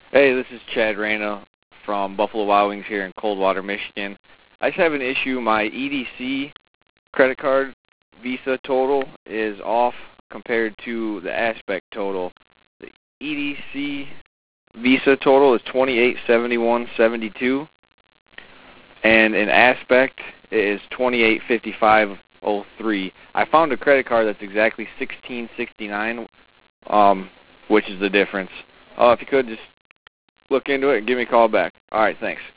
Hey, this is Chad Reyna from Buffalo Wild Wings here in Coldwater, Michigan. I just have an issue. My EDC credit card Visa total is off compared to the Aspect total. The EDC Visa total is 2871.72, and in Aspect it is 2855.03. I found a credit card that's exactly 1669, which is the difference. If you could just look into it and give me a call back. All right, thanks.